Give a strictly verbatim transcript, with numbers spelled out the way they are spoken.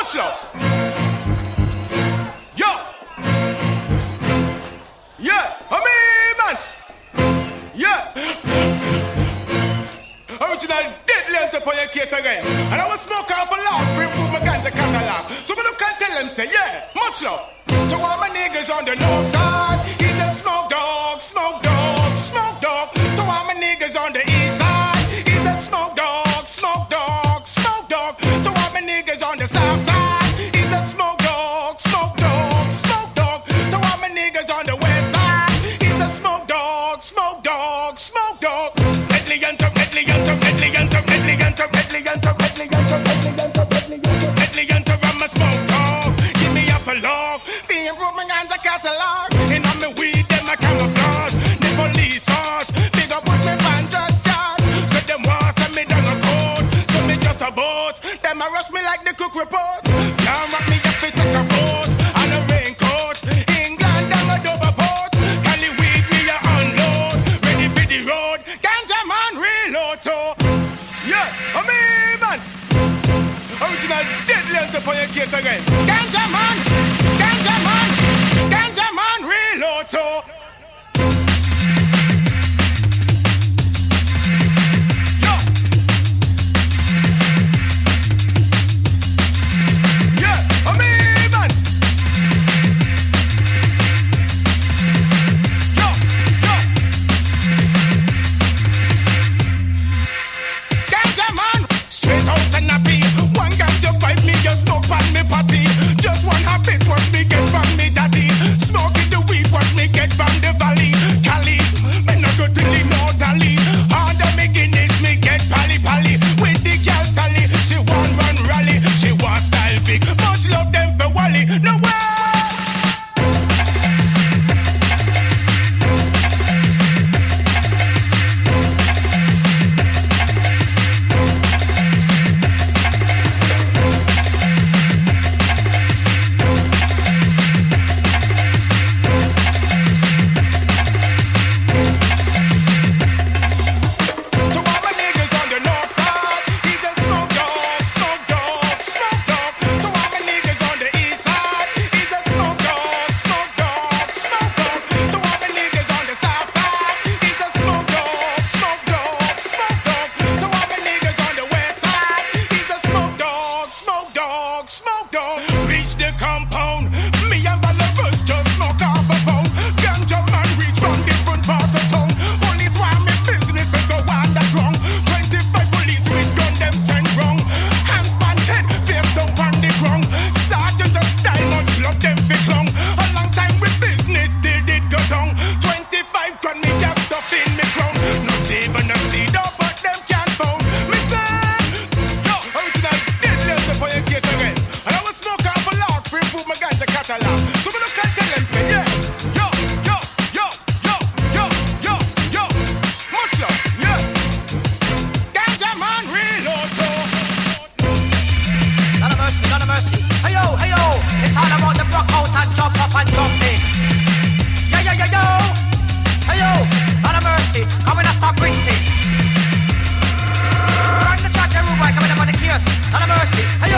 Much love. Yo. Yeah, I mean, man. Yeah. Original dead length upon your case again. And I will smoke off a lot, bring food my ganja catalog. So we look and tell them, say, yeah, much love. To all my niggas on the north side, he's a smoke dog, smoke dog, smoke dog. To all my niggas on the east side, he's a smoke dog, smoke dog, smoke dog. To all my niggas on the south side, he's a smoke dog, smoke dog, smoke dog. To all my niggas on the west side, he's a smoke dog, smoke dog, smoke dog. Medley and to medley and to medley and to medley and to medley and to medley and to medley and to medley and to medley and to I'm a smoke dog. Give me a log. Be improving on the catalog. And I'm the weed, them a camouflage. The police horse. Big up with me band just charge. So them want send me down a code. So me just a boat. Them a rush me like the cook report. Can't rock me if it take a boat. And a raincoat. England down a double port. Cali weed me a unload. Ready for the road. Ganja man reload. So yeah, I mean man. Original dead length upon your case again. Ganja man. Ganja man, Ganja man, reload so. Yo. Yeah, I mean man. Yo, yo. Ganja man, straight out and happy. One ganja fight me, just smoke on me party. Just one habit, what me get from me daddy. Smoking the weed, what me get from the valley. Cali, me no go to the Northaly. Under me Guinness, me get pally pally. With the girl Sally, she want run rally. She want style big, much love them for Wally. No way. Hey,